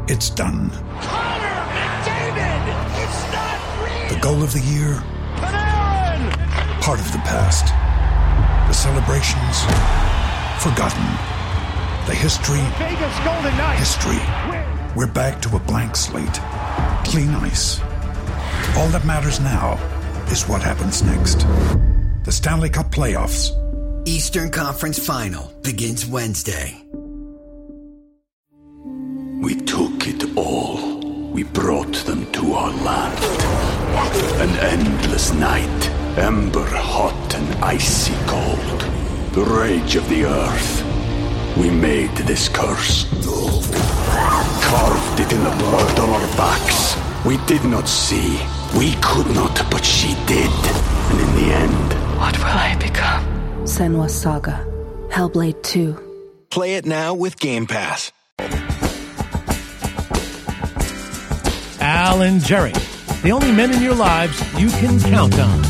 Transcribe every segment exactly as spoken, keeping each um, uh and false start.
It's done. Connor McDavid! It's not real! The goal of the year? Panarin! Part of the past. The celebrations? Forgotten. The history? Vegas Golden Knights! History. We're back to a blank slate. Clean ice. All that matters now is what happens next. The Stanley Cup playoffs. Eastern Conference Final begins Wednesday. We took it all. We brought them to our land. An endless night, ember hot and icy cold. The rage of the earth. We made this curse. Carved it in the blood on our backs. We did not see. We could not, but she did. And in the end... What will I become? Senua's Saga. Hellblade two. Play it now with Game Pass. Al and Jerry, the only men in your lives you can count on.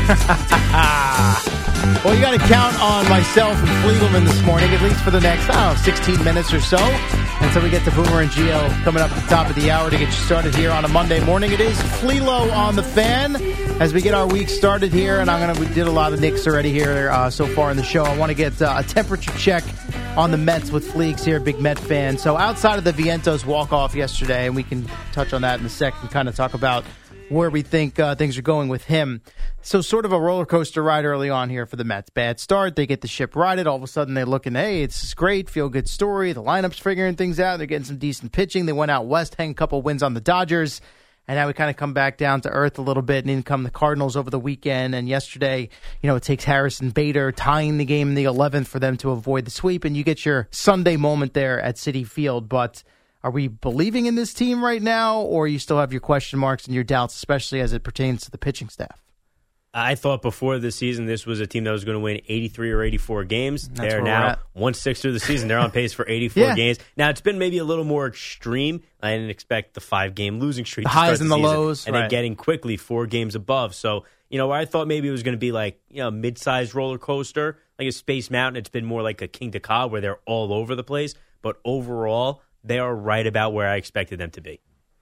Well, you got to count on myself and Fliegelman this morning, at least for the next, I don't know, sixteen minutes or so, until we get to Boomer and Gio coming up at the top of the hour to get you started here on a Monday morning. It is Flelo on the Fan as we get our week started here, and I'm gonna we did a lot of Knicks already here uh, so far in the show. I want to get uh, a temperature check on the Mets with Fleeks here, big Met fan. So outside of the Vientos walk-off yesterday, and we can touch on that in a second, kind of talk about where we think uh, things are going with him. So sort of a roller coaster ride early on here for the Mets. Bad start. They get the ship righted. All of a sudden they look and, hey, it's great. Feel good story. The lineup's figuring things out. They're getting some decent pitching. They went out west, hang a couple wins on the Dodgers. And now we kind of come back down to earth a little bit. And in come the Cardinals over the weekend. And yesterday, you know, it takes Harrison Bader tying the game in the eleventh for them to avoid the sweep. And you get your Sunday moment there at Citi Field. But are we believing in this team right now, or you still have your question marks and your doubts, especially as it pertains to the pitching staff? I thought before the season this was a team that was going to win eighty-three or eighty-four games. That's They're now one-sixth through the season. They're on pace for eighty-four Yeah. games. Now, it's been maybe a little more extreme. I didn't expect the five-game losing streak The to start highs the and the season, lows, and right. then getting quickly four games above. So, you know, where I thought maybe it was going to be like, you know, a mid-sized roller coaster, like a Space Mountain, it's been more like a King Dakar where they're all over the place. But overall, they are right about where I expected them to be.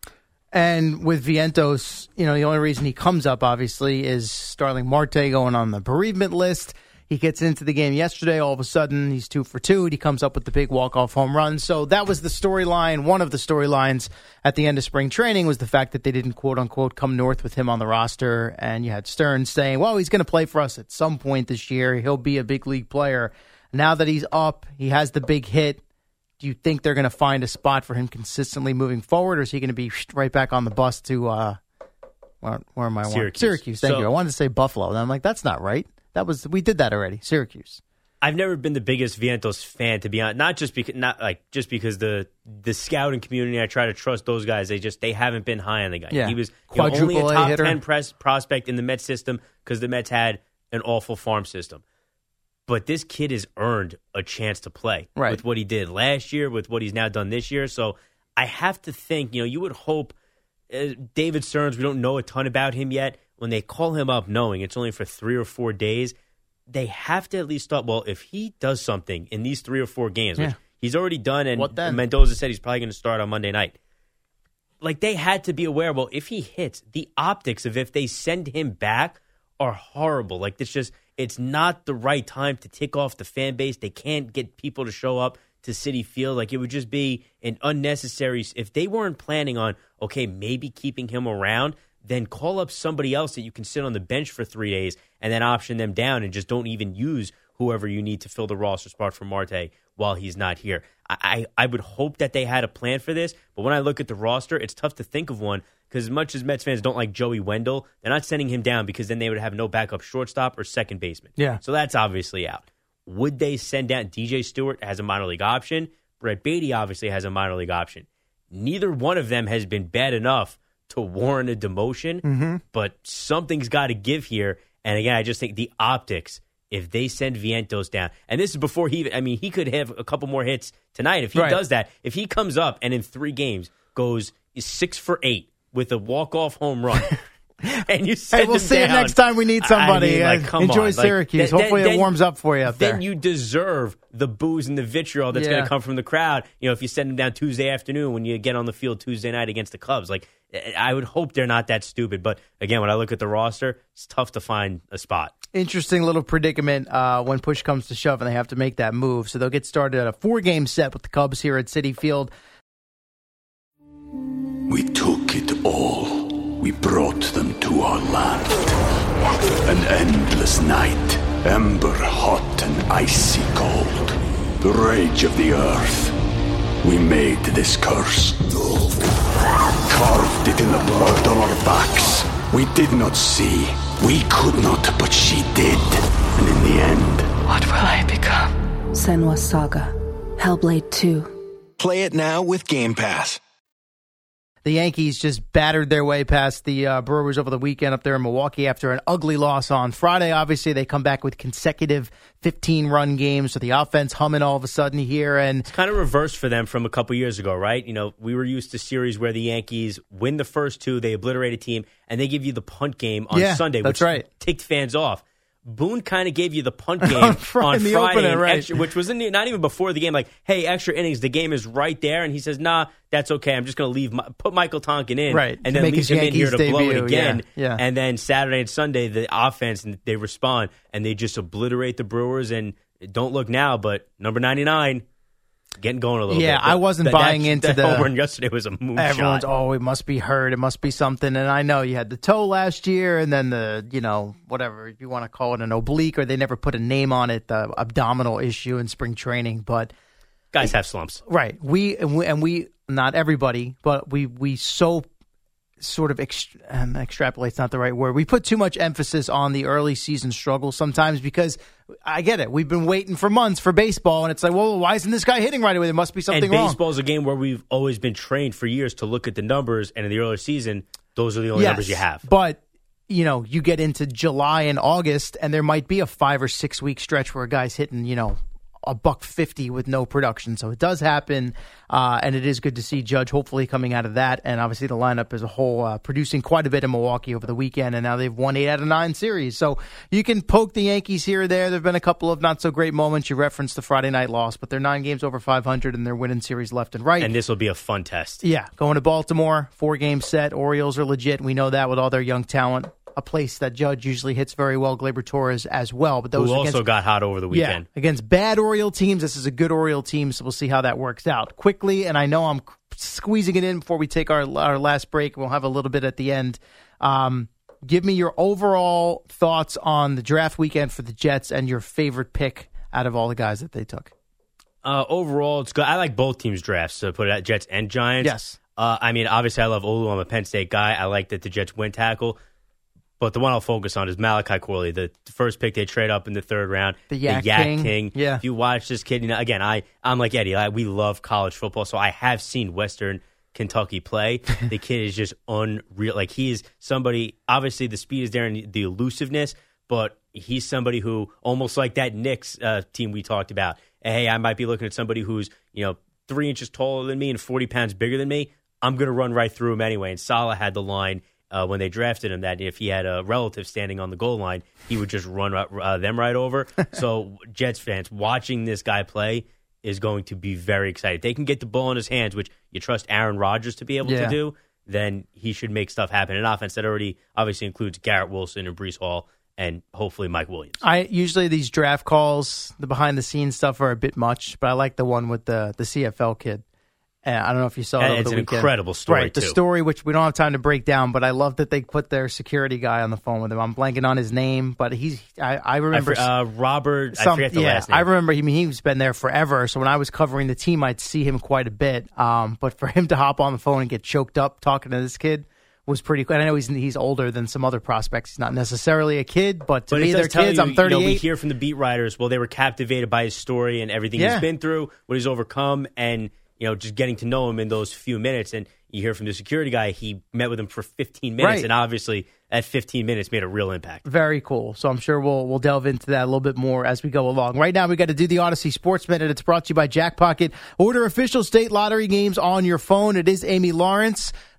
And with Vientos, you know, the only reason he comes up, obviously, is Starling Marte going on the bereavement list. He gets into the game yesterday. All of a sudden, he's two for two. And he comes up with the big walk-off home run. So that was the storyline. One of the storylines at the end of spring training was the fact that they didn't, quote-unquote, come north with him on the roster. And you had Stearns saying, well, he's going to play for us at some point this year. He'll be a big league player. Now that he's up, he has the big hit. Do you think they're going to find a spot for him consistently moving forward, or is he going to be right back on the bus to, uh, where, where am I? Syracuse. Syracuse, thank So- you. I wanted to say Buffalo, and I'm like, that's not right. That was We did that already, Syracuse. I've never been the biggest Vientos fan, to be honest. Not just because, not like just because the the scouting community. I try to trust those guys. They just they haven't been high on the guy. Yeah. He was you know, only a Quadruple A top hitter. ten press prospect in the Mets system because the Mets had an awful farm system. But this kid has earned a chance to play Right. with what he did last year, with what he's now done this year. So I have to think, you know, you would hope uh, David Stearns, we don't know a ton about him yet. When they call him up knowing it's only for three or four days, they have to at least thought, well, if he does something in these three or four games, Yeah. which he's already done, and What then? Mendoza said he's probably going to start on Monday night. Like, they had to be aware, well, if he hits, the optics of if they send him back are horrible. Like, it's just, it's not the right time to tick off the fan base. They can't get people to show up to Citi Field. Like, it would just be an unnecessary, if they weren't planning on, okay, maybe keeping him around, then call up somebody else that you can sit on the bench for three days and then option them down and just don't even use whoever you need to fill the roster spot for Marte while he's not here. I, I, I would hope that they had a plan for this, but when I look at the roster, it's tough to think of one because as much as Mets fans don't like Joey Wendell, they're not sending him down because then they would have no backup shortstop or second baseman. Yeah. So that's obviously out. Would they send down D J Stewart as a minor league option? Brett Beatty obviously has a minor league option. Neither one of them has been bad enough to warrant a demotion, Mm-hmm. but something's got to give here. And again, I just think the optics, if they send Vientos down, and this is before he, I mean, he could have a couple more hits tonight. If he Right. does that, if he comes up and in three games goes six for eight with a walk-off home run, and you send Hey, we'll them see down. you next time we need somebody. I mean, like, Uh, come enjoy on. Syracuse. Like, Hopefully then, it warms up for you up then there. you deserve the booze and the vitriol that's Yeah. going to come from the crowd. You know, if you send them down Tuesday afternoon when you get on the field Tuesday night against the Cubs, like I would hope they're not that stupid. But again, when I look at the roster, it's tough to find a spot. Interesting little predicament uh, when push comes to shove and they have to make that move. So they'll get started at a four-game set with the Cubs here at Citi Field. We took it all. We brought them to our land. An endless night, ember hot and icy cold. The rage of the earth. We made this curse. Carved it in the blood on our backs. We did not see. We could not, but she did. And in the end, What will I become? Senua's Saga. Hellblade two. Play it now with Game Pass. The Yankees just battered their way past the uh, Brewers over the weekend up there in Milwaukee after an ugly loss on Friday. Obviously, they come back with consecutive fifteen-run games, so the offense humming all of a sudden here. And It's kind of reversed for them from a couple years ago, right? You know, we were used to series where the Yankees win the first two, they obliterate a team, and they give you the punt game on Yeah, Sunday, that's which right. ticked fans off. Boone kind of gave you the punt game On on Friday, Friday, the opener, and right. extra, which was in the, not even before the game. Like, hey, extra innings, the game is right there, and he says, "Nah, that's okay. I'm just going to leave, my, put Michael Tonkin in, Right, and to then make leave his him in here Yankees to blow debut, it again." yeah, yeah. And then Saturday and Sunday, the offense and they respond and they just obliterate the Brewers. And don't look now, but number ninety-nine. Getting going a little Yeah, bit. I wasn't buying into that the- home run yesterday was a moonshot. everyone's, oh, it must be hurt. It must be something. And I know you had the toe last year and then the, you know, whatever, if you want to call it an oblique, or they never put a name on it, the abdominal issue in spring training. But Guys have slumps. right, we and we, and we not everybody, but we we so sort of ext- um, extrapolate's not the right word. We put too much emphasis on the early season struggle sometimes because I get it. We've been waiting for months for baseball, and it's like, well, why isn't this guy hitting right away? There must be something and wrong. baseball is a game where we've always been trained for years to look at the numbers, and in the early season, those are the only Yes, numbers you have. But you know, you get into July and August, and there might be a five or six week stretch where a guy's hitting, you know, a buck fifty with no production. So it does happen, uh, and it is good to see Judge hopefully coming out of that. And obviously the lineup as a whole uh, producing quite a bit in Milwaukee over the weekend, and now they've won eight out of nine series. So you can poke the Yankees here or there. There have been a couple of not so great moments. You referenced the Friday night loss, but they're nine games over five hundred, and they're winning series left and right. And this will be a fun test. Yeah, going to Baltimore, four-game set. Orioles are legit. We know that with all their young talent. A place that Judge usually hits very well, Gleyber Torres as well. But those Who also against, got hot over the weekend. Yeah, against bad Oriole teams. This is a good Oriole team, so we'll see how that works out. Quickly, and I know I'm squeezing it in before we take our, our last break. We'll have a little bit at the end. Um, give me your overall thoughts on the draft weekend for the Jets and your favorite pick out of all the guys that they took. Uh, overall, it's good. I like both teams' drafts, so put it at Jets and Giants. Yes. Uh, I mean, obviously, I love Olu. I'm a Penn State guy. I like that the Jets win tackle. But the one I'll focus on is Malachi Corley, the first pick they trade up in the third round. The Yak King. King. Yeah. If you watch this kid, you know, again, I, I'm like Eddie. I, we love college football, so I have seen Western Kentucky play. The kid is just unreal. Like, he is somebody, obviously the speed is there and the elusiveness, but he's somebody who, almost like that Knicks uh, team we talked about, hey, I might be looking at somebody who's, you know, three inches taller than me and forty pounds bigger than me. I'm going to run right through him anyway. And Saleh had the line uh, when they drafted him that if he had a relative standing on the goal line, he would just run uh, them right over. So Jets fans, watching this guy play is going to be very excited. They can get the ball in his hands, which you trust Aaron Rodgers to be able Yeah. to do, then he should make stuff happen. An offense that already obviously includes Garrett Wilson and Breece Hall and hopefully Mike Williams. I usually these draft calls, the behind the scenes stuff are a bit much, but I like the one with the the C F L kid. And I don't know if you saw it And over it's the an weekend. incredible story, right? The too. story, which we don't have time to break down, but I love that they put their security guy on the phone with him. I'm blanking on his name, but he's I, I remember I for, uh, Robert. some, I forget the yeah, last name. I remember him. He's been there forever. So when I was covering the team, I'd see him quite a bit. Um, but for him to hop on the phone and get choked up talking to this kid was pretty cool. And I know he's he's older than some other prospects. He's not necessarily a kid, but to But me, it they're does tell kids. you, I'm thirty-eight. You know, we hear from the beat writers, well, they were captivated by his story and everything Yeah. he's been through, what he's overcome, and you know, just getting to know him in those few minutes. And you hear from the security guy, he met with him for fifteen minutes, Right. and obviously that fifteen minutes made a real impact. Very cool. So I'm sure we'll we'll delve into that a little bit more as we go along. Right now, we got to do the Odyssey Sports Minute. It's brought to you by Jackpocket. Order official state lottery games on your phone. It is Amy Lawrence.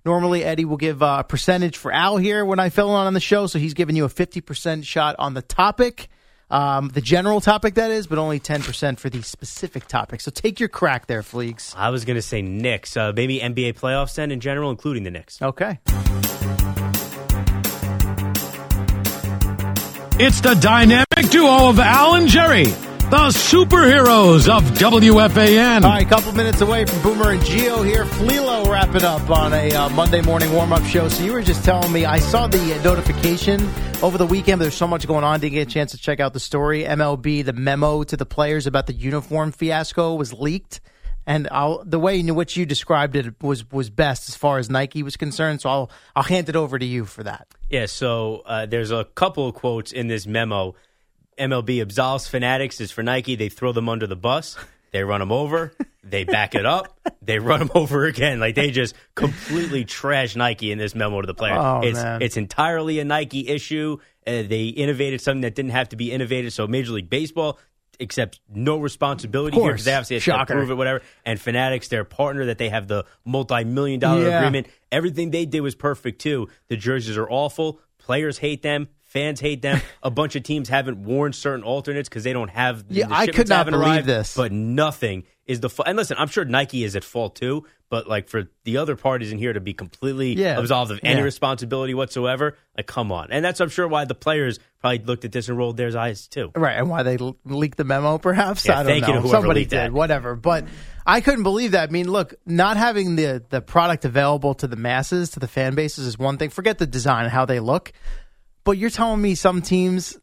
Normally, Eddie will give a percentage for Al here when I fill in on the show, so he's giving you a fifty percent shot on the topic, um, the general topic, that is, but only ten percent for the specific topic. So take your crack there, Fleegs. I was going to say Knicks, uh, maybe N B A playoffs then in general, including the Knicks. Okay. It's the dynamic duo of Al and Jerry, the superheroes of W F A N. All right, a couple minutes away from Boomer and Gio here. Flelo wrapping up on a uh, Monday morning warm-up show. So you were just telling me, I saw the notification over the weekend, but there's so much going on, didn't get a chance to check out the story. M L B, the memo to the players about the uniform fiasco was leaked. And I'll, the way in which you described it was, was best as far as Nike was concerned. So I'll I'll hand it over to you for that. Yeah, so uh, there's a couple of quotes in this memo. M L B absolves Fanatics is for Nike. They throw them under the bus. They run them over. They back it up. They run them over again. Like, they just completely trash Nike in this memo to the players. Oh, it's, man. it's entirely a Nike issue. Uh, they innovated something that didn't have to be innovated. So Major League Baseball accepts no responsibility here because they obviously have Shocker. to prove it, whatever. And Fanatics, their partner, that they have the multi-million dollar Yeah. agreement. Everything they did was perfect, too. The jerseys are awful. Players hate them. Fans hate them. A bunch of teams haven't worn certain alternates because they don't have Yeah, the I shipments could not haven't believe arrived, this. But nothing is the fault. And listen, I'm sure Nike is at fault, too. But, like, for the other parties in here to be completely Yeah. absolved of any Yeah. responsibility whatsoever, like, come on. And that's, I'm sure, why the players probably looked at this and rolled their eyes, too. Right, and why they l- leaked the memo, perhaps? Yeah, I don't thank know. you to whoever Somebody leaked did, that. whatever. But I couldn't believe that. I mean, look, not having the, the product available to the masses, to the fan bases, is one thing. Forget the design and how they look. But you're telling me some teams,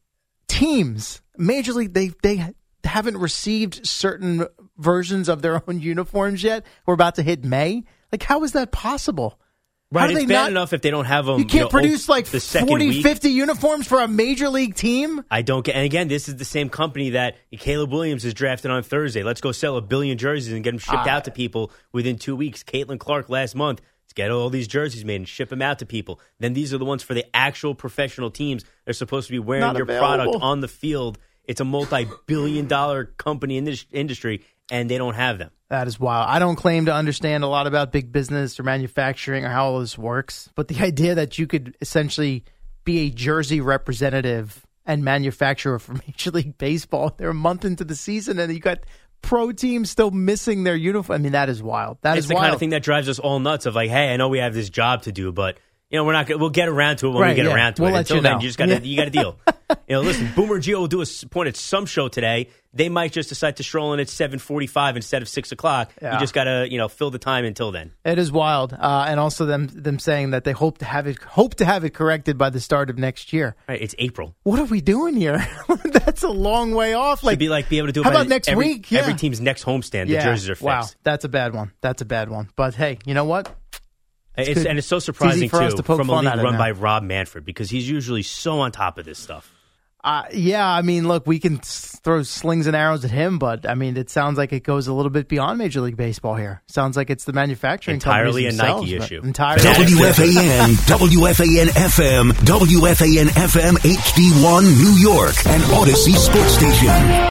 teams, Major League, they they haven't received certain versions of their own uniforms yet. We're about to hit May. Like, how is that possible? How Right, do it's they bad not- enough if they don't have them. You can't know, produce like the second forty, week. fifty uniforms for a Major League team? I don't get, and again, this is the same company that Caleb Williams is drafted on Thursday. Let's go sell a billion jerseys and get them shipped Uh, out to people within two weeks. Caitlin Clark last month, let's get all these jerseys made and ship them out to people. Then these are the ones for the actual professional teams. They're supposed to be wearing Not your available. product on the field. It's a multi-billion dollar company in this industry, and they don't have them. That is wild. I don't claim to understand a lot about big business or manufacturing or how all this works, but the idea that you could essentially be a jersey representative and manufacturer for Major League Baseball, they're a month into the season, and you got pro teams still missing their uniform. I mean, that is wild. That it's is the wild. kind of thing that drives us all nuts of like, hey, I know we have this job to do, but you know, we're not gonna, we'll get around to it when Right, we get yeah. around to We'll it. let Until you then, know. you just gotta Yeah. you gotta deal. You know, listen, Boomer and Gio will do a s- point at some show today. They might just decide to stroll in at seven forty-five instead of six o'clock. Yeah. You just gotta, you know, fill the time until then. It is wild, uh, and also them them saying that they hope to have it hope to have it corrected by the start of next year. Right, it's April. What are we doing here? That's a long way off. Like, Like, be like be able to do it how by about the- next every, week? Yeah. Every team's next homestand, the yeah. jerseys are fixed. Wow, that's a bad one. That's a bad one. But hey, you know what? It's, good. and it's so It's surprising easy for us too to poke from a fun league at it run now. by Rob Manfred because he's usually so on top of this stuff. Uh, yeah, I mean, look, we can s- throw slings and arrows at him, but I mean, it sounds like it goes a little bit beyond Major League Baseball here. Sounds like it's the manufacturing Entirely companies a Nike themselves, but issue. Entirely. W F A N, W F A N F M, W F A N F M H D one New York, and Odyssey Sports Station.